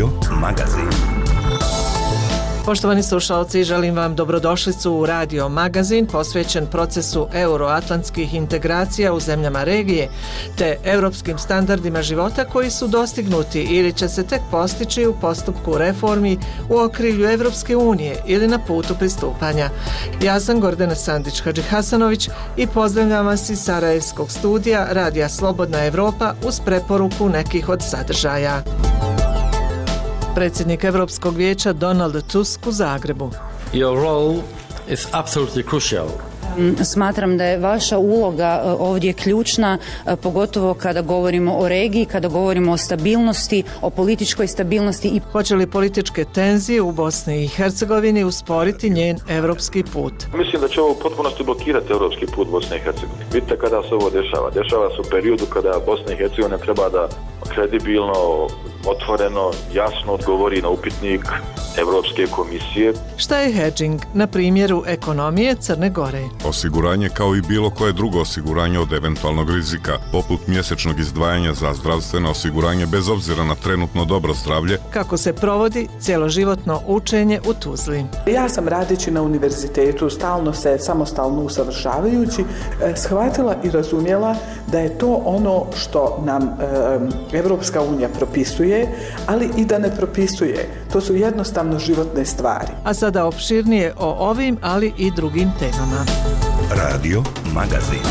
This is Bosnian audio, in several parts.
Radio Magazin. Poštovani slušalci, želim vam dobrodošlicu u Radio Magazin posvećen procesu euroatlantskih integracija u zemljama regije te europskim standardima života koji su dostignuti ili će se tek postići u postupku reformi u okrilju Evropske unije ili na putu pristupanja. Ja sam Gordana Sandić-Hadžihasanović i pozdravljam vas iz Sarajevskog studija Radija Slobodna Evropa uz preporuku nekih od sadržaja. Predsjednik Europskog vijeća Donald Tusk u Zagrebu. Your role is absolutely crucial. Smatram da je vaša uloga ovdje ključna, pogotovo kada govorimo o regiji, kada govorimo o stabilnosti, o političkoj stabilnosti. I hoće li političke tenzije u Bosni i Hercegovini usporiti njen evropski put? Mislim da će ovo u potpunosti blokirati evropski put Bosne i Hercegovine. Vidite kada se ovo dešava. Dešava se u periodu kada Bosna i Hercegovina treba da kredibilno, otvoreno, jasno odgovori na upitnik Evropske komisije. Šta je hedging na primjeru ekonomije Crne Gore? Osiguranje kao i bilo koje drugo osiguranje od eventualnog rizika, poput mjesečnog izdvajanja za zdravstveno osiguranje bez obzira na trenutno dobro zdravlje. Kako se provodi cjeloživotno učenje u Tuzli? Ja sam radeći na univerzitetu, stalno se samostalno usavršavajući, shvatila i razumjela da je to ono što nam Evropska unija propisuje, ali i da ne propisuje. To su jednostavno životne stvari. A sada opširnije o ovim, ali i drugim temama. Radio Magazin.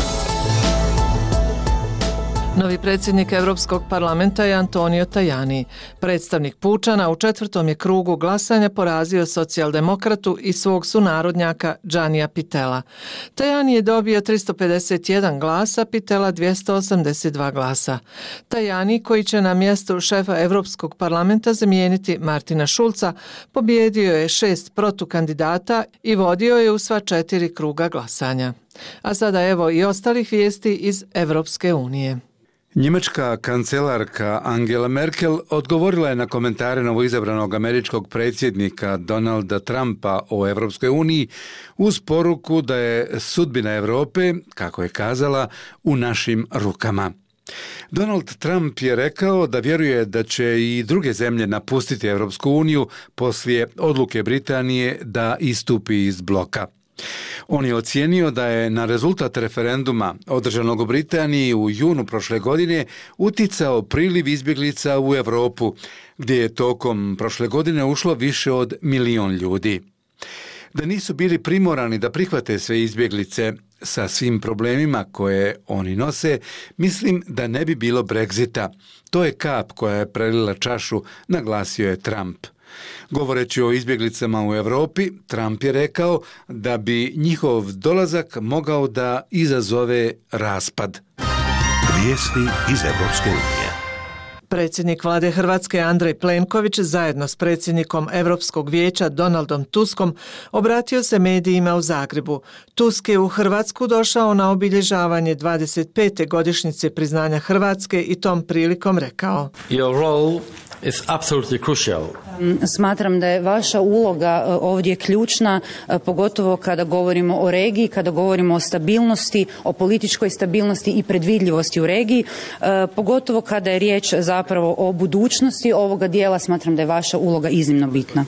Novi predsjednik Europskog parlamenta je Antonio Tajani. Predstavnik Pučana u 4. je krugu glasanja porazio socijaldemokratu i svog sunarodnjaka Giannia Pittella. Tajani je dobio 351 glasa, Pittella 282 glasa. Tajani, koji će na mjestu šefa Europskog parlamenta zamijeniti Martina Schulza, pobijedio je 6 protukandidata i vodio je u sva 4 kruga glasanja. A sada evo i ostalih vijesti iz Evropske unije. Njemačka kancelarka Angela Merkel odgovorila je na komentare novoizabranog američkog predsjednika Donalda Trumpa o Evropskoj uniji uz poruku da je sudbina Europe, kako je kazala, u našim rukama. Donald Trump je rekao da vjeruje da će i druge zemlje napustiti Evropsku uniju poslije odluke Britanije da istupi iz bloka. On je ocijenio da je na rezultat referenduma održanog u Britaniji u junu prošle godine uticao priliv izbjeglica u Europu, gdje je tokom prošle godine ušlo više od 1 milion ljudi. Da nisu bili primorani da prihvate sve izbjeglice sa svim problemima koje oni nose, mislim da ne bi bilo Brexita. To je kap koja je prelila čašu, naglasio je Trump. Govoreći o izbjeglicama u Europi, Trump je rekao da bi njihov dolazak mogao da izazove raspad. Vijesti iz Evropske unije. Predsjednik vlade Hrvatske Andrej Plenković zajedno s predsjednikom Europskog vijeća Donaldom Tuskom obratio se medijima u Zagrebu. Tusk je u Hrvatsku došao na obilježavanje 25. godišnjice priznanja Hrvatske i tom prilikom rekao: Your role is absolutely crucial. Smatram da je vaša uloga ovdje ključna, pogotovo kada govorimo o regiji, kada govorimo o stabilnosti, o političkoj stabilnosti i predvidljivosti u regiji, pogotovo kada je riječ zapravo o budućnosti ovoga dijela. Smatram da je vaša uloga iznimno bitna.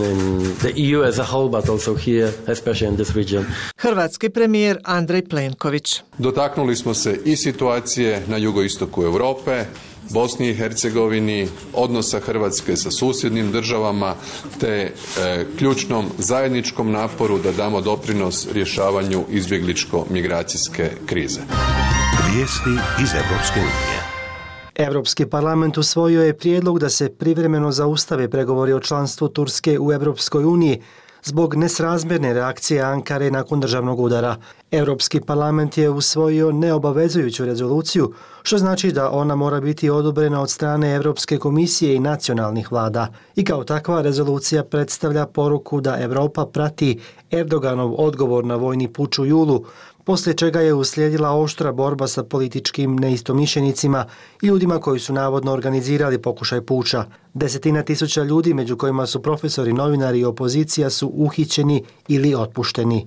Hrvatski premijer Andrej Plenković. Dotaknuli smo se i situacije na jugoistoku Europe, Bosni i Hercegovini, odnosa Hrvatske sa susjednim državama te ključnom zajedničkom naporu da damo doprinos rješavanju izbjegličko-migracijske krize. Vijesti iz Evropske unije. Europski parlament usvojio je prijedlog da se privremeno zaustave pregovori o članstvu Turske u Europskoj uniji zbog nesrazmjerne reakcije Ankare nakon državnog udara. Europski parlament je usvojio neobavezujuću rezoluciju, što znači da ona mora biti odobrena od strane Europske komisije i nacionalnih vlada. I kao takva rezolucija predstavlja poruku da Europa prati Erdoganov odgovor na vojni puč u julu, poslije čega je uslijedila oštra borba sa političkim neistomišljenicima i ljudima koji su navodno organizirali pokušaj puča. 10.000 ljudi, među kojima su profesori, novinari i opozicija, su uhićeni ili otpušteni.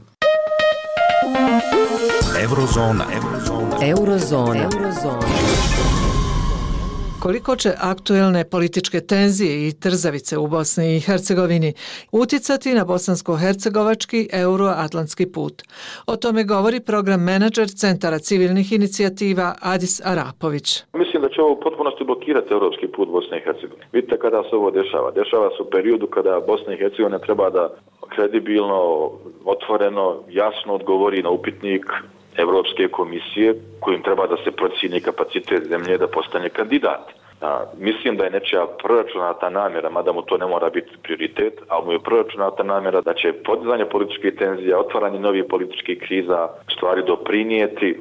Eurozona. Koliko će aktuelne političke tenzije i trzavice u Bosni i Hercegovini utjecati na bosansko-hercegovački euroatlantski put? O tome govori program menadžer Centara civilnih inicijativa Adis Arapović. Mislim da će ovo u potpunosti blokirati europski put Bosne i Hercegovine. Vidite kada se ovo dešava. Dešava se u periodu kada Bosna i Hercegovina treba da kredibilno, otvoreno, jasno odgovori na upitnik Evropske komisije kojim treba da se procijeni kapacitet zemlje da postane kandidat. Mislim da je nečija proračunata namjera, mada mu to ne mora biti prioritet, ali mu je proračunata namjera da će podizanje političkih tenzija, otvaranje novih političkih kriza stvari doprinijeti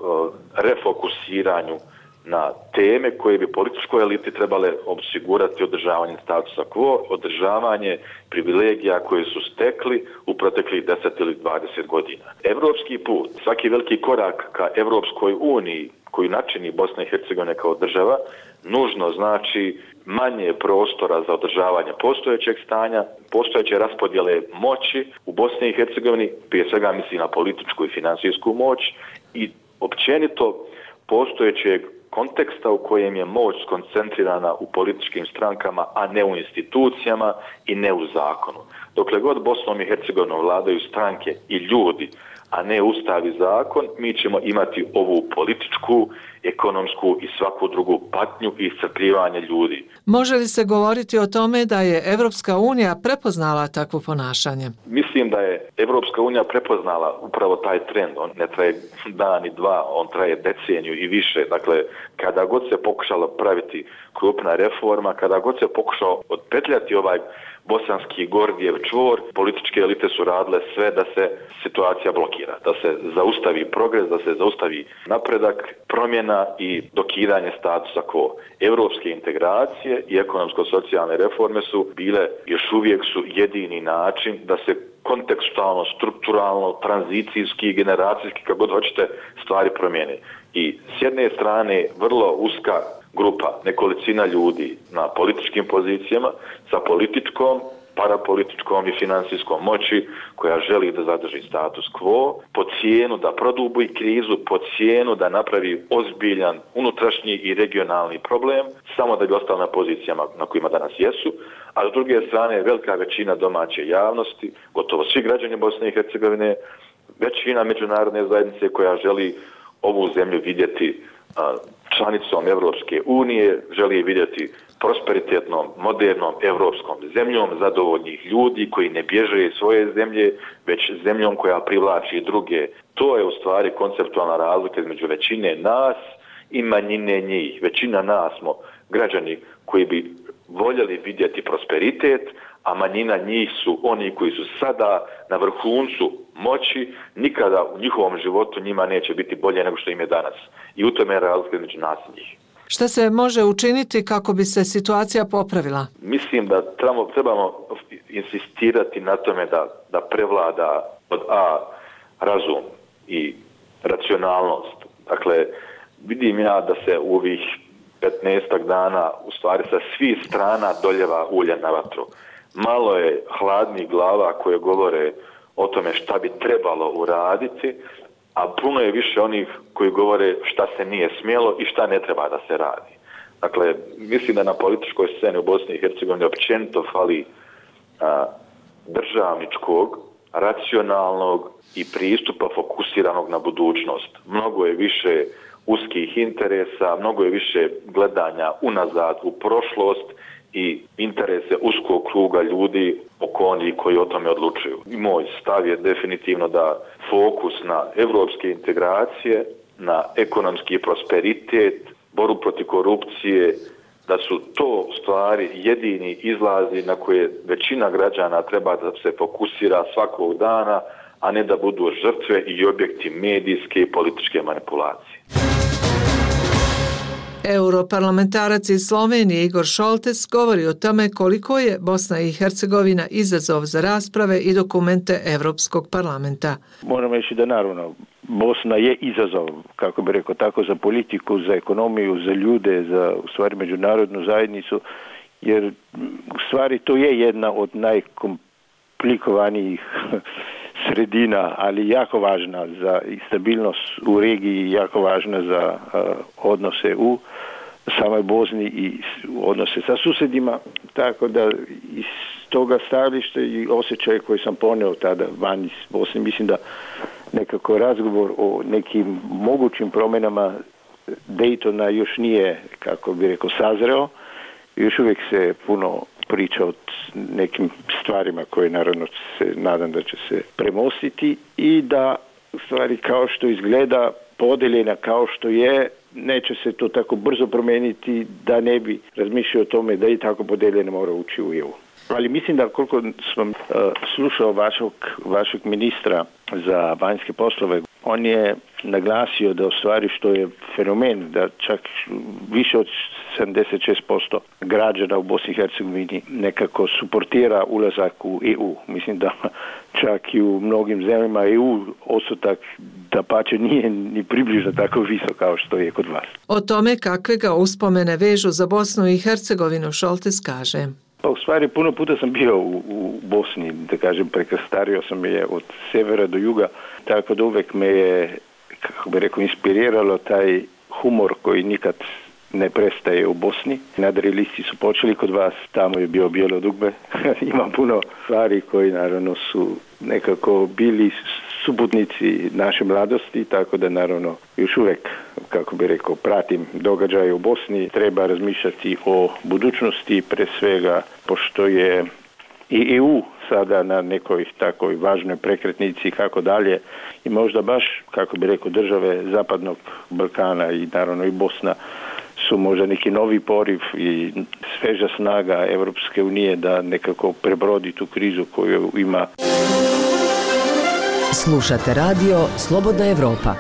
refokusiranju na teme koje bi političkoj eliti trebale osigurati održavanje statusa quo, održavanje privilegija koje su stekli u proteklih 10 ili 20 godina. Evropski put, svaki veliki korak ka Evropskoj uniji koju načini Bosna i Hercegovina kao država, nužno znači manje prostora za održavanje postojećeg stanja, postojeće raspodjele moći u Bosni i Hercegovini, prije svega misli na političku i financijsku moć i općenito postojećeg konteksta u kojem je moć skoncentrirana u političkim strankama, a ne u institucijama i ne u zakonu. Dokle god Bosnom i Hercegovinom vladaju stranke i ljudi, a ne ustav i zakon, mi ćemo imati ovu političku, ekonomsku i svaku drugu patnju i iscrpljivanje ljudi. Može li se govoriti o tome da je Evropska unija prepoznala takvo ponašanje? Mislim da je Evropska unija prepoznala upravo taj trend. On ne traje dan i dva, on traje deceniju i više. Dakle, kada god se pokušala praviti krupna reforma, kada god se pokušao otpetljati ovaj bosanski Gordijev čvor, političke elite su radile sve da se situacija blokira, da se zaustavi progres, da se zaustavi napredak, promjena i dokidanje statusa quo. Evropske integracije i ekonomsko-socijalne reforme su bile, još uvijek su jedini način da se kontekstualno, strukturalno, tranzicijski, generacijski, kako god hoćete, stvari promijene. I s jedne strane vrlo uska grupa, nekolicina ljudi na političkim pozicijama sa političkom, parapolitičkom i financijskom moći koja želi da zadrži status quo, po cijenu da produbi krizu, po cijenu da napravi ozbiljan unutrašnji i regionalni problem, samo da bi ostala na pozicijama na kojima danas jesu, a s druge strane velika većina domaće javnosti, gotovo svi građani Bosne i Hercegovine, većina međunarodne zajednice koja želi ovu zemlju vidjeti članicom Evropske unije, želi vidjeti prosperitetnom, modernom evropskom zemljom zadovoljnih ljudi koji ne bježe iz svoje zemlje, već zemljom koja privlači druge. To je u stvari konceptualna razlika između većine nas i manjine njih. Većina nas smo građani koji bi voljeli vidjeti prosperitet, a manjina njih su oni koji su sada na vrhuncu moći, nikada u njihovom životu njima neće biti bolje nego što im je danas. I u tome je razlika između nas i njih. Šta se može učiniti kako bi se situacija popravila? Mislim da trebamo insistirati na tome da prevlada od A razum i racionalnost. Dakle, vidim ja da se u ovih 15 dana u stvari sa svih strana doljeva ulje na vatru. Malo je hladnih glava koje govore o tome šta bi trebalo uraditi, a puno je više onih koji govore šta se nije smjelo i šta ne treba da se radi. Dakle, mislim da na političkoj sceni u Bosni i Hercegovini općenito fali državničkog, racionalnog i pristupa fokusiranog na budućnost. Mnogo je više uskih interesa, mnogo je više gledanja unazad u prošlost i interese uskog kruga ljudi oko onih koji o tome odlučuju. I moj stav je definitivno da fokus na evropske integracije, na ekonomski prosperitet, borbu protiv korupcije, da su to stvari jedini izlazi na koje većina građana treba da se fokusira svakog dana, a ne da budu žrtve i objekti medijske i političke manipulacije. Europarlamentarac iz Slovenije Igor Šoltes govori o tome koliko je Bosna i Hercegovina izazov za rasprave i dokumente Evropskog parlamenta. Moram reći da naravno Bosna je izazov, kako bi rekao tako, za politiku, za ekonomiju, za ljude, za u stvari međunarodnu zajednicu, jer u stvari to je jedna od najkomplikovanijih sredina, ali jako važna za stabilnost u regiji, jako važna za odnose u samoj Bosni i odnose sa susjedima, tako da iz toga stajališta i osjećaje koji sam poneo tada van iz Bosne, mislim da nekako razgovor o nekim mogućim promjenama Daytona još nije, kako bi rekao, sazreo. Još uvijek se puno priča o nekim stvarima koje naravno se nadam da će se premostiti i da stvari kao što izgleda podeljena kao što je, neće se to tako brzo promijeniti da ne bi razmišljao o tome da i tako podeljena mora ući u EU. Ali mislim da koliko sam slušao vašeg ministra za vanjske poslove, on je naglasio da u stvari što je fenomen da čak više od 76% građana u Bosni i Hercegovini nekako suportira ulazak u EU. Mislim da čak i u mnogim zemljama EU odstotak dapače nije ni približno tako visok kao što je kod vas. O tome kakve ga uspomene vežu za Bosnu i Hercegovinu Šoltes kaže. Pa u stvari puno puta sam bio u Bosni, da kažem, prekrstario sam je od severa do juga, tako da uvijek me je, kako bi rekao, inspiriralo taj humor koji nikad ne prestaje u Bosni. Nadrealisti su počeli kod vas, tamo je bio Bijelo dugme. Ima puno stvari koji naravno su nekako bili suputnici naše mladosti, tako da naravno još uvijek, kako bi rekao, pratim događaje u Bosni. Treba razmišljati o budućnosti, pre svega, pošto je i EU sada na nekoj takoj važnoj prekretnici kako dalje i možda baš, kako bi rekao, države Zapadnog Balkana i naravno i Bosna su možda neki novi poriv i sveža snaga Europske unije da nekako prebrodi tu krizu koju ima. Slušate radio Slobodna Evropa.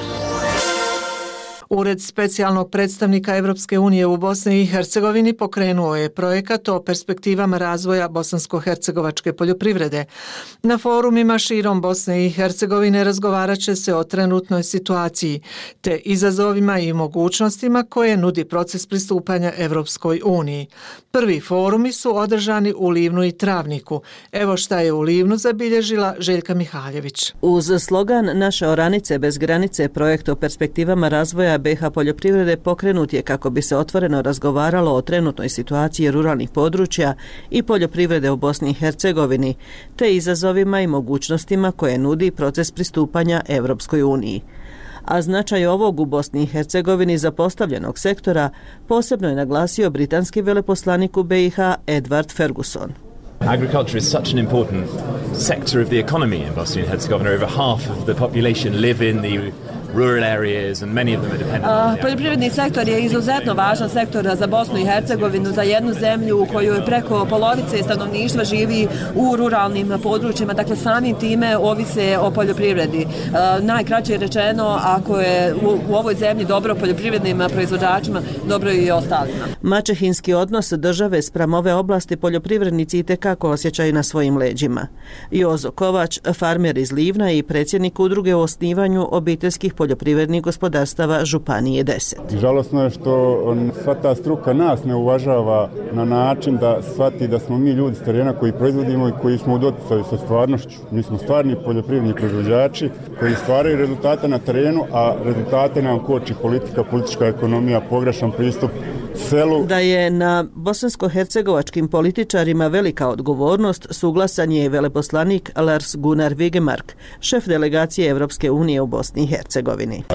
Ured specijalnog predstavnika Evropske unije u Bosni i Hercegovini pokrenuo je projekat o perspektivama razvoja bosansko-hercegovačke poljoprivrede. Na forumima širom Bosne i Hercegovine razgovarat će se o trenutnoj situaciji, te izazovima i mogućnostima koje nudi proces pristupanja Evropskoj uniji. Prvi forumi su održani u Livnu i Travniku. Evo šta je u Livnu zabilježila Željka Mihaljević. Uz slogan Naše oranice bez granice, projekt o perspektivama razvoja BiH poljoprivrede pokrenut je kako bi se otvoreno razgovaralo o trenutnoj situaciji ruralnih područja i poljoprivrede u Bosni i Hercegovini, te izazovima i mogućnostima koje nudi proces pristupanja Evropskoj uniji. A značaj ovog u Bosni i Hercegovini zapostavljenog sektora posebno je naglasio britanski veleposlanik u BiH Edward Ferguson. Agriculture is such an important sector of the economy in Bosnia and Herzegovina. Over half of the population live in the rural areas and many of them are dependent. Poljoprivredni sektor je izuzetno važan sektor za Bosnu i Hercegovinu, za jednu zemlju u kojoj preko polovice stanovništva živi u ruralnim područjima, dakle samim time ovise o poljoprivredi. Najkraće rečeno, ako je u ovoj zemlji dobro poljoprivrednim proizvođačima, dobro i ostalima. Maćehinski odnos države spram ove oblasti poljoprivrednici itekako osjećaju na svojim leđima. Jozo Kovač, farmer iz Livna i predsjednik udruge u osnivanju obiteljskih poljoprivrednih gospodarstava Županije 10. Žalosno je što sva ta struka nas ne uvažava na način da shvati da smo mi ljudi s terena koji proizvodimo i koji smo u doticaju sa stvarnošću. Mi smo stvarni poljoprivredni proizvođači koji stvaraju rezultate na terenu, a rezultate nam koči politika, politička ekonomija, pogrešan pristup selu. Da je na bosansko-hercegovačkim političarima velika odgovornost, suglasan je i veleposlanik Lars Gunnar Vigemark, šef delegacije Evropske unije u Bosni i Hercegovini.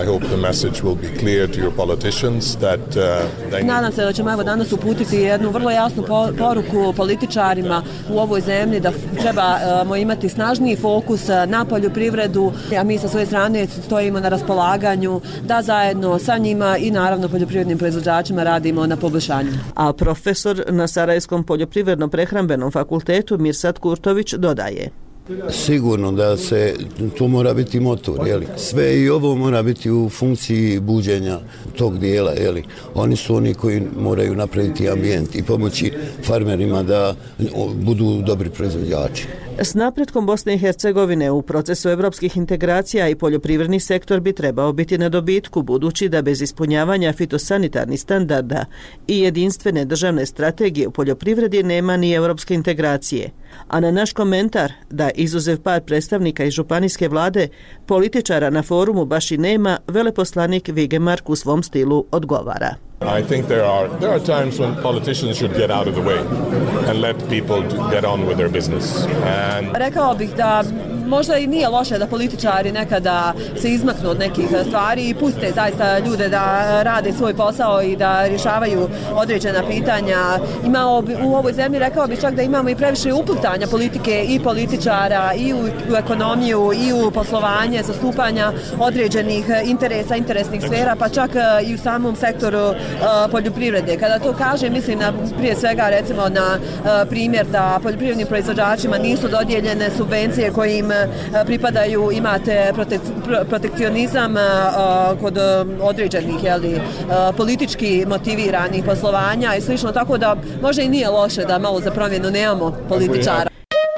Nadam se da ćemo danas uputiti jednu vrlo jasnu poruku političarima u ovoj zemlji da trebamo imati snažniji fokus na poljoprivredu, a mi sa svoje strane stojimo na raspolaganju da zajedno sa njima i naravno poljoprivrednim proizvođačima radimo na poboljšanju. A profesor na Sarajevskom poljoprivredno-prehrambenom fakultetu Mirsad Kurtović dodaje. Sigurno da se tu mora biti motor, jeli. Sve i ovo mora biti u funkciji buđenja tog dijela, jeli. Oni su oni koji moraju napraviti ambijent i pomoći farmerima da budu dobri proizvođači. S napretkom Bosne i Hercegovine u procesu evropskih integracija i poljoprivredni sektor bi trebao biti na dobitku, budući da bez ispunjavanja fitosanitarnih standarda i jedinstvene državne strategije u poljoprivredi nema ni evropske integracije. A na naš komentar da izuzev par predstavnika iz županijske vlade, političara na forumu baš i nema, veleposlanik Vigemark u svom stilu odgovara. I think there are times when politicians should get out of the way and let people get on with their business. Rekao bih da možda i nije loše da političari nekada se izmaknu od nekih stvari i puste zaista ljude da rade svoj posao i da rješavaju određena pitanja. U ovoj zemlji rekao bih čak da imamo i previše uplitanja politike i političara i u ekonomiju i u poslovanje, zastupanja određenih interesa, interesnih sfera, pa čak i u samom sektoru poljoprivrede. Kada to kažem, mislim prije svega recimo na primjer da poljoprivrednim proizvođačima nisu dodijeljene subvencije koje im pripadaju, imate protekcionizam kod određenih politički motiviranih poslovanja i slično, tako da možda i nije loše da malo za promjenu nemamo političara.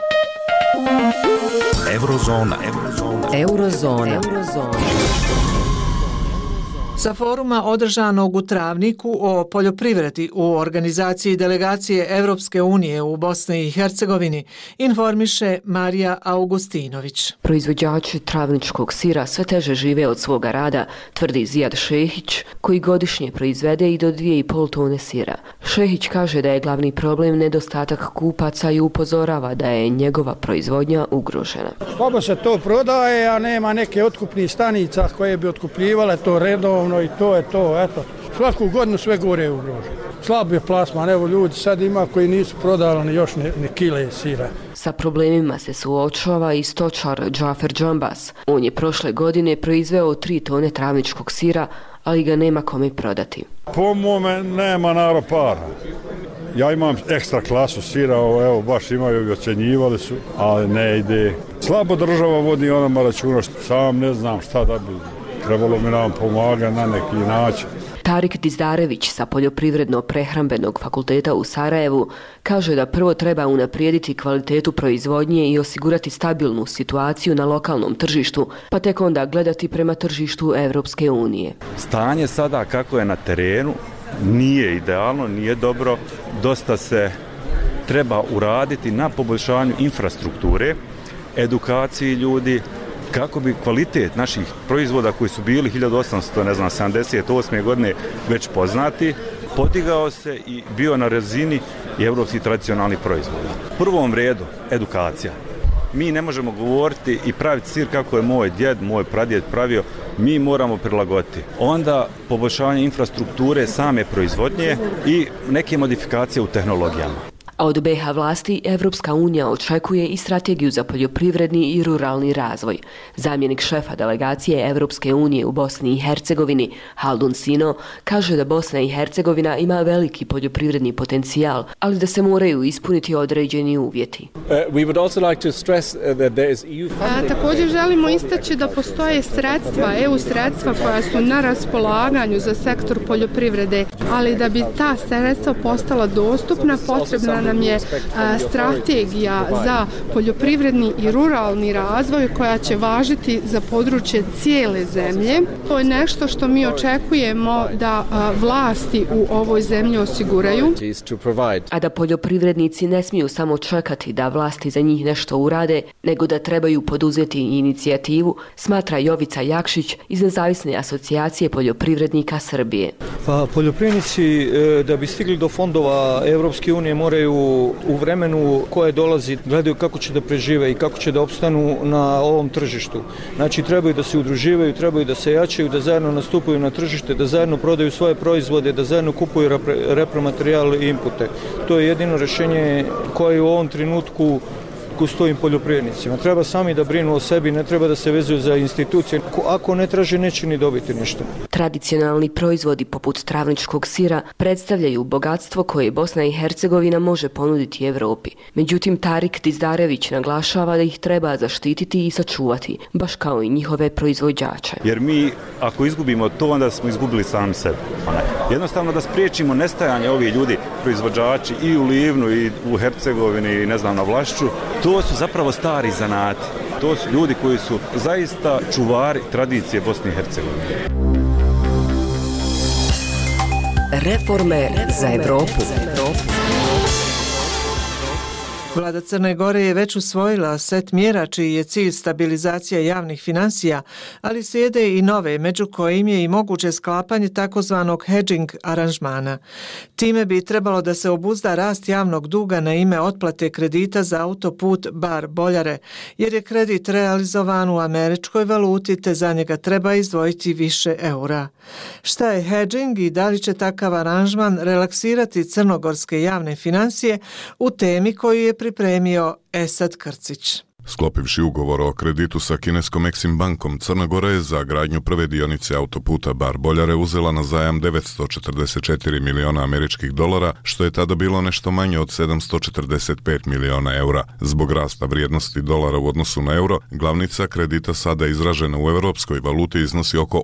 Eurozona. Sa foruma održanog u Travniku o poljoprivredi u organizaciji delegacije Evropske unije u Bosni i Hercegovini informiše Marija Augustinović. Proizvođači travničkog sira sve teže žive od svoga rada, tvrdi Zijad Šehić, koji godišnje proizvede i do 2,5 tone sira. Šehić kaže da je glavni problem nedostatak kupaca i upozorava da je njegova proizvodnja ugrožena. Slabo se to prodaje, a nema neke otkupnih stanica koje bi otkupljivale to redovno i to je to, eto. Svaku godinu sve gore je ugroženo. Slab je plasman, evo ljudi sad ima koji nisu prodali još ni kile sira. Sa problemima se suočava i stočar Džafer Džambas. On je prošle godine proizveo 3 tone travničkog sira, ali ga nema kome prodati. Po mome nema narod para. Ja imam ekstra klasu sira, evo baš imaju i ocjenjivali su, ali ne ide. Slabo država vodi onama računa, sam ne znam šta da bi. Trebalo mi nam pomaga na neki način. Tarik Dizdarević sa Poljoprivredno-prehrambenog fakulteta u Sarajevu kaže da prvo treba unaprijediti kvalitetu proizvodnje i osigurati stabilnu situaciju na lokalnom tržištu, pa tek onda gledati prema tržištu Evropske unije. Stanje sada kako je na terenu nije idealno, nije dobro. Dosta se treba uraditi na poboljšanju infrastrukture, edukaciji ljudi, kako bi kvalitet naših proizvoda koji su bili 1878. godine već poznati, podigao se i bio na razini evropskih tradicionalnih proizvoda. U prvom redu edukacija. Mi ne možemo govoriti i praviti sir kako je moj djed, moj pradjed pravio, mi moramo prilagoditi. Onda poboljšavanje infrastrukture same proizvodnje i neke modifikacije u tehnologijama. A od BiH vlasti Evropska unija očekuje i strategiju za poljoprivredni i ruralni razvoj. Zamjenik šefa delegacije Evropske unije u Bosni i Hercegovini, Haldun Sino, kaže da Bosna i Hercegovina ima veliki poljoprivredni potencijal, ali da se moraju ispuniti određeni uvjeti. Također želimo istaći da postoje sredstva, EU sredstva koja su na raspolaganju za sektor poljoprivrede, ali da bi ta sredstva postala dostupna, potrebna nam je strategija za poljoprivredni i ruralni razvoj koja će važiti za područje cijele zemlje. To je nešto što mi očekujemo da vlasti u ovoj zemlji osiguraju. A da poljoprivrednici ne smiju samo čekati da vlasti za njih nešto urade, nego da trebaju poduzeti inicijativu, smatra Jovica Jakšić iz Nezavisne asocijacije poljoprivrednika Srbije. Pa poljoprivrednici da bi stigli do fondova Evropske unije moraju u vremenu koje dolazi gledaju kako će da prežive i kako će da opstanu na ovom tržištu. Znači trebaju da se udruživaju, trebaju da se jačaju, da zajedno nastupaju na tržište, da zajedno prodaju svoje proizvode, da zajedno kupuju repromaterijal i inpute. To je jedino rješenje koje u ovom trenutku stojim poljoprivrednicima. Treba sami da brinu o sebi, ne treba da se vezuju za institucije. Ako ne traže, neće ni dobiti ništa. Tradicionalni proizvodi poput travničkog sira predstavljaju bogatstvo koje Bosna i Hercegovina može ponuditi Evropi. Međutim, Tarik Dizdarević naglašava da ih treba zaštititi i sačuvati, baš kao i njihove proizvođače. Jer mi, ako izgubimo to, onda smo izgubili sami sebe. Jednostavno da spriječimo nestajanje ovih ljudi, proizvođači i u Livnu i u Hercegovini i ne znam na Vlašću, to su zapravo stari zanati. To su ljudi koji su zaista čuvari tradicije Bosne i Hercegovine. Reforme za Evropu. Vlada Crne Gore je već usvojila set mjera čiji je cilj stabilizacija javnih financija, ali slijede i nove, među kojim je i moguće sklapanje takozvanog hedging aranžmana. Time bi trebalo da se obuzda rast javnog duga na ime otplate kredita za autoput Bar-Boljare, jer je kredit realizovan u američkoj valuti te za njega treba izdvojiti više eura. Šta je hedging i da li će takav aranžman relaksirati crnogorske javne financije u temi koju je pripremio Esad Krcić. Sklopivši ugovor o kreditu sa kineskom Exim bankom, Crna Gora je za gradnju prve dionice autoputa Bar-Boljare uzela na zajam 944 miliona američkih dolara, što je tada bilo nešto manje od 745 miliona eura. Zbog rasta vrijednosti dolara u odnosu na euro, glavnica kredita sada izražena u evropskoj valuti iznosi oko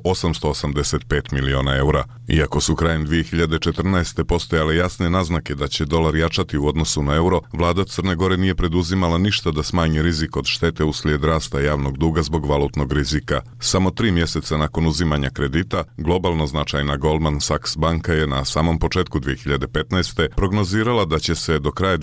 885 miliona eura. Iako su krajem 2014. postojale jasne naznake da će dolar jačati u odnosu na euro, vlada Crne Gore nije preduzimala ništa da smanji rizik od štete uslijed rasta javnog duga zbog valutnog rizika. Samo 3 mjeseca nakon uzimanja kredita, globalno značajna Goldman Sachs banka je na samom početku 2015. prognozirala da će se do kraja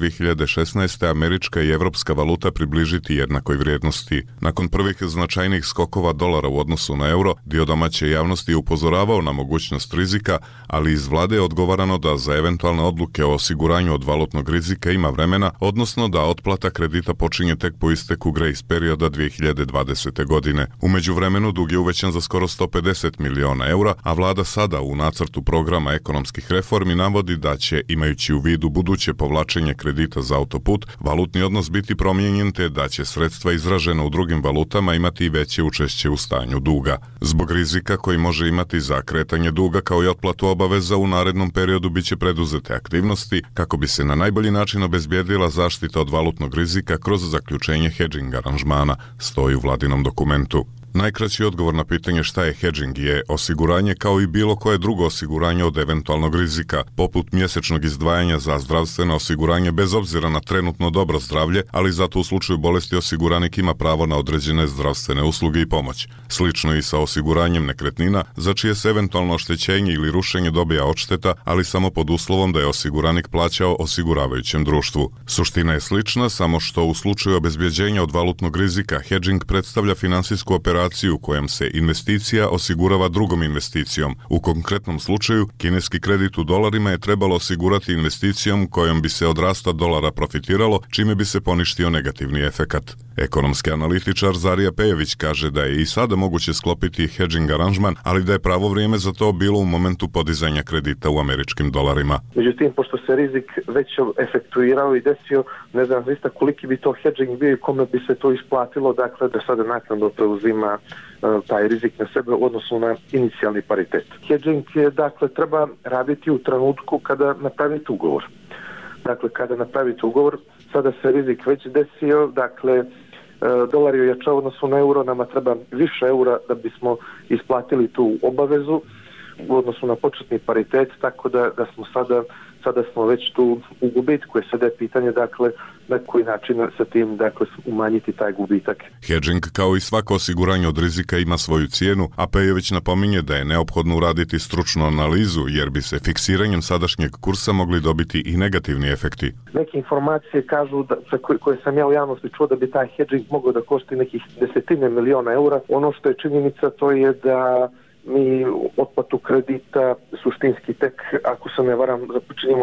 2016. američka i evropska valuta približiti jednakoj vrijednosti. Nakon prvih značajnih skokova dolara u odnosu na euro, dio domaće javnosti je upozoravao na mogućnost rizika, ali iz vlade je odgovarano da za eventualne odluke o osiguranju od valutnog rizika ima vremena, odnosno da otplata kredita počinje tek po isteku grace perioda 2020. godine. U međuvremenu dug je uvećan za skoro 150 miliona eura, a vlada sada u nacrtu programa ekonomskih reformi navodi da će, imajući u vidu buduće povlačenje kredita za autoput, valutni odnos biti promijenjen te da će sredstva izražena u drugim valutama imati veće učešće u stanju duga. Zbog rizika koji može imati za kretanje duga kao i otplatu obaveza u narednom periodu biće preduzete aktivnosti kako bi se na najbolji način obezbijedila zaštita od valutnog rizika kroz zaključenje hedging aranžmana, stoji u vladinom dokumentu. Najkraći odgovor na pitanje šta je hedging je osiguranje kao i bilo koje drugo osiguranje od eventualnog rizika, poput mjesečnog izdvajanja za zdravstveno osiguranje bez obzira na trenutno dobro zdravlje, ali zato u slučaju bolesti osiguranik ima pravo na određene zdravstvene usluge i pomoć. Slično i sa osiguranjem nekretnina, za čije se eventualno oštećenje ili rušenje dobija odšteta, ali samo pod uslovom da je osiguranik plaćao osiguravajućem društvu. Suština je slična, samo što u slučaju obezbjeđenja od valutnog rizika hedging predstavlja finansijsku operaciju u kojem se investicija osigurava drugom investicijom. U konkretnom slučaju, kineski kredit u dolarima je trebalo osigurati investicijom kojom bi se od rasta dolara profitiralo, čime bi se poništio negativni efekat. Ekonomski analitičar Zarija Pejević kaže da je i sada moguće sklopiti hedging aranžman, ali da je pravo vrijeme za to bilo u momentu podizanja kredita u američkim dolarima. Međutim, pošto se rizik već efektuirao i desio, ne znam zaista koliki bi to hedging bio i kome bi se to isplatilo, dakle da sada naknadno preuzima taj rizik na sebe u odnosu na inicijalni paritet. Hedging je, dakle, treba raditi u trenutku kada napravite ugovor. Dakle, kada napravite ugovor, sada se rizik već desio, dakle, dolar je ojačao odnosu na euro, nama treba više eura da bismo isplatili tu obavezu u odnosu na početni paritet, tako da smo sada smo već tu u gubitku, je sada je pitanje, dakle, na koji način sa tim, dakle, umanjiti taj gubitak. Hedging, kao i svako osiguranje od rizika, ima svoju cijenu, a Pejević napominje da je neophodno uraditi stručnu analizu, jer bi se fiksiranjem sadašnjeg kursa mogli dobiti i negativni efekti. Neke informacije kažu, koje sam ja u javnosti čuo, da bi taj hedging mogao da košti nekih 10 miliona eura. Ono što je činjenica, to je da mi otplatu kredita suštinski tek, ako se ne varam, započinjemo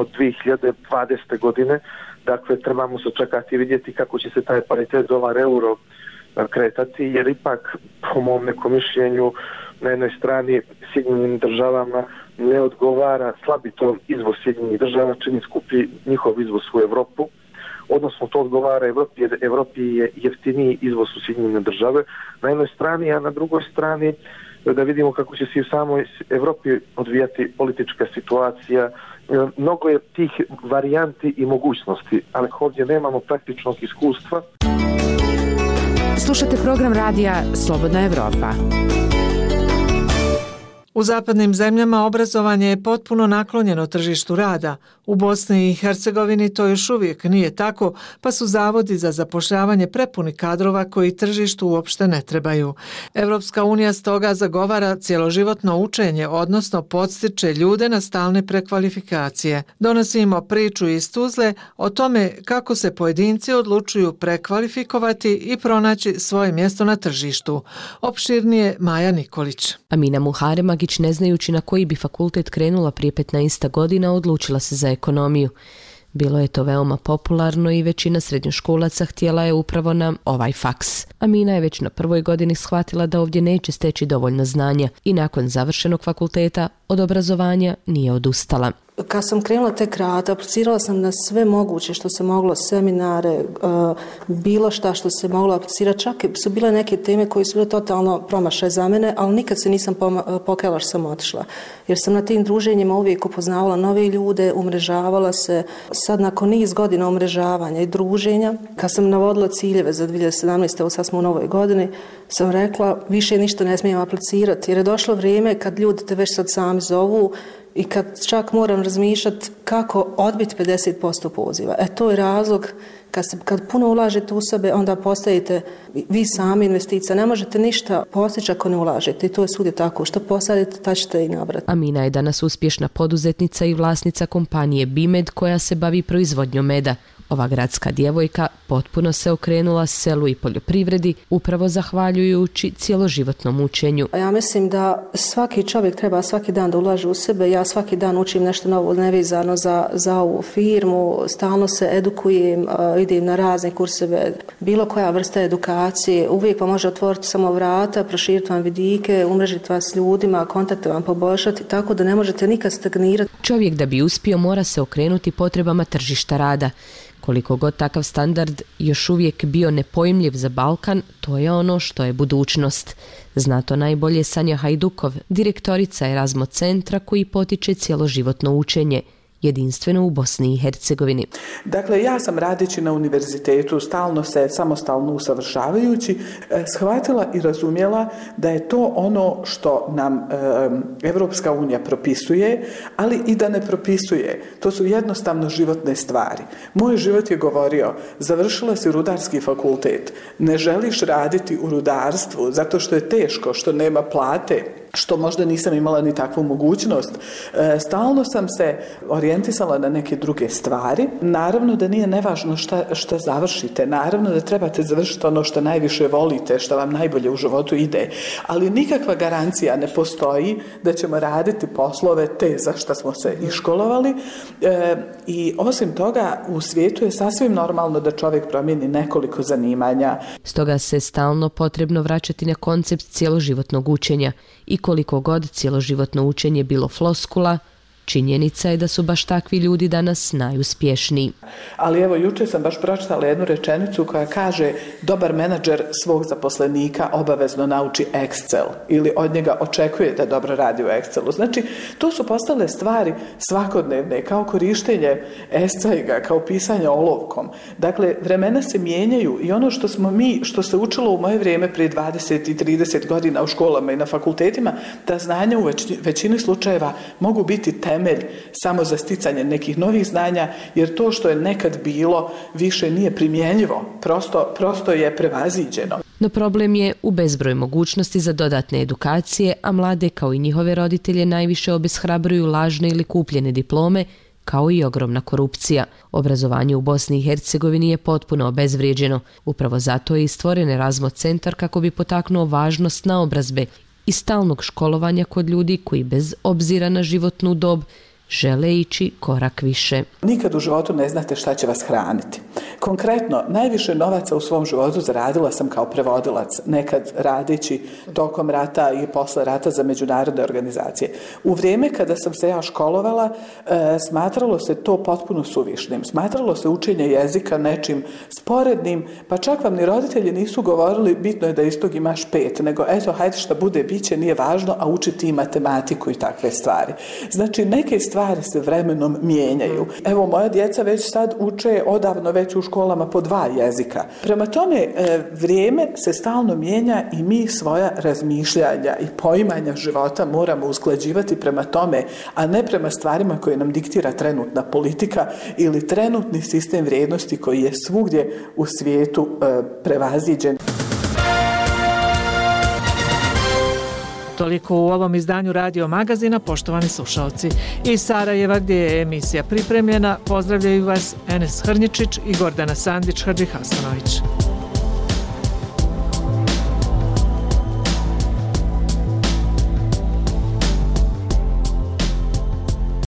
2020. godine. Dakle, trebamo se čekati i vidjeti kako će se taj paritet dolar-euro kretati, jer ipak, po mom nekom mišljenju, na jednoj strani Sjedinjenim državama ne odgovara slabito izvoz Sjedinjenih država, čini skupi njihov izvoz u Evropu. Odnosno, to odgovara Evropi, jer Evropi je jeftiniji izvoz u Sjedinjene države na jednoj strani, a na drugoj strani da vidimo kako će se i u samoj Evropi odvijati politička situacija. Mnogo je tih varijanti i mogućnosti, ali ovdje nemamo praktičnog iskustva. Slušate program radija Slobodna Evropa. U zapadnim zemljama obrazovanje je potpuno naklonjeno tržištu rada. U Bosni i Hercegovini to još uvijek nije tako, pa su zavodi za zapošljavanje prepuni kadrova koji tržištu uopšte ne trebaju. Evropska unija stoga zagovara cjeloživotno učenje, odnosno podstiče ljude na stalne prekvalifikacije. Donosimo priču iz Tuzle o tome kako se pojedinci odlučuju prekvalifikovati i pronaći svoje mjesto na tržištu. Opširnije Maja Nikolić. Amina Muharemagić, ne znajući na koji bi fakultet krenula prije 15 godina, odlučila se za ekonomiju. Bilo je to veoma popularno i većina srednjoškolaca htjela je upravo na ovaj faks. Amina je već na prvoj godini shvatila da ovdje neće steći dovoljno znanja i nakon završenog fakulteta od obrazovanja nije odustala. Kad sam krenula tek rad, aplicirala sam na sve moguće što se moglo, seminare, bilo što se moglo aplicirati. Čak su bile neke teme koje su bile totalno promašaj za mene, ali nikad se nisam pokajala što sam otišla. Jer sam na tim druženjima uvijek upoznavala nove ljude, umrežavala se. Sad nakon niz godina umrežavanja i druženja, kad sam navodila ciljeve za 2017. evo sad smo u novoj godini, sam rekla više ništa ne smijem aplicirati. Jer je došlo vrijeme kad ljudi te već sad sami zovu i kad čak moram razmišljati kako odbiti 50% poziva. To je razlog, kad puno ulažete u sebe, onda postajete vi sami investicija. Ne možete ništa postići ako ne ulažete i to je svugdje tako. Što posadite, ta ćete i nabrati. Amina je danas uspješna poduzetnica i vlasnica kompanije Bimed koja se bavi proizvodnjom meda. Ova gradska djevojka potpuno se okrenula selu i poljoprivredi upravo zahvaljujući cjeloživotnom učenju. Ja mislim da svaki čovjek treba svaki dan da ulaže u sebe. Ja svaki dan učim nešto novo nevezano za ovu firmu, stalno se edukujem, idem na razne kurseve, bilo koja vrsta edukacije. Uvijek vam može otvoriti samo vrata, proširiti vam vidike, umrežiti vas s ljudima, kontakte vam poboljšati, tako da ne možete nikad stagnirati. Čovjek da bi uspio mora se okrenuti potrebama tržišta rada. Koliko god takav standard još uvijek bio nepojmljiv za Balkan, to je ono što je budućnost. Zna to najbolje Sanja Hajdukov, direktorica Erasmus centra koji potiče cjeloživotno učenje, jedinstveno u Bosni i Hercegovini. Dakle, ja sam radeći na univerzitetu, stalno se samostalno usavršavajući, shvatila i razumjela da je to ono što nam Evropska unija propisuje, ali i da ne propisuje. To su jednostavno životne stvari. Moj život je govorio, završila si rudarski fakultet, ne želiš raditi u rudarstvu zato što je teško, što nema plate, što možda nisam imala ni takvu mogućnost. Stalno sam se orijentisala na neke druge stvari. Naravno da nije nevažno šta završite. Naravno da trebate završiti ono što najviše volite, što vam najbolje u životu ide. Ali nikakva garancija ne postoji da ćemo raditi poslove te za što smo se iškolovali. I osim toga, u svijetu je sasvim normalno da čovjek promijeni nekoliko zanimanja. Stoga se stalno potrebno vraćati na koncept cjeloživotnog učenja i koliko god cjeloživotno učenje bilo floskula, činjenica je da su baš takvi ljudi danas najuspješniji. Ali evo, jučer sam baš pročitala jednu rečenicu koja kaže dobar menadžer svog zaposlenika obavezno nauči Excel ili od njega očekuje da dobro radi u Excelu. Znači, to su postale stvari svakodnevne, kao korištenje escajga, kao pisanje olovkom. Dakle, vremena se mijenjaju i ono što se učilo u moje vrijeme prije 20 i 30 godina u školama i na fakultetima, ta znanja u većini slučajeva mogu biti temelj samo za sticanje nekih novih znanja, jer to što je nekad bilo više nije primjenjivo, prosto je prevaziđeno. No problem je u bezbroj mogućnosti za dodatne edukacije, a mlade kao i njihove roditelje najviše obeshrabruju lažne ili kupljene diplome, kao i ogromna korupcija. Obrazovanje u Bosni i Hercegovini je potpuno obezvrijeđeno. Upravo zato je i stvoren Erasmus centar kako bi potaknuo važnost naobrazbe i stalnog školovanja kod ljudi koji bez obzira na životnu dob žele ići korak više. Nikad u životu ne znate šta će vas hraniti. Konkretno, najviše novaca u svom životu zaradila sam kao prevodilac, nekad radeći tokom rata i posle rata za međunarodne organizacije. U vrijeme kada sam se ja školovala, smatralo se to potpuno suvišnim. Smatralo se učenje jezika nečim sporednim, pa čak vam ni roditelji nisu govorili bitno je da istog imaš 5, nego eto, hajde šta bude, biće, nije važno, a učiti i matematiku i takve stvari. Znači, neke stvari se vremenom mijenjaju. Evo, moja djeca već sad uče odavno već u školama po 2 jezika. Prema tome, vrijeme se stalno mijenja i mi svoja razmišljanja i poimanja života moramo usklađivati prema tome, a ne prema stvarima koje nam diktira trenutna politika ili trenutni sistem vrijednosti koji je svugdje u svijetu prevaziđen. Toliko u ovom izdanju Radio Magazina, poštovani slušalci. Iz Sarajeva, gdje je emisija pripremljena, pozdravljaju vas Enes Hrnjičić i Gordana Sandić-Hadžihasanović.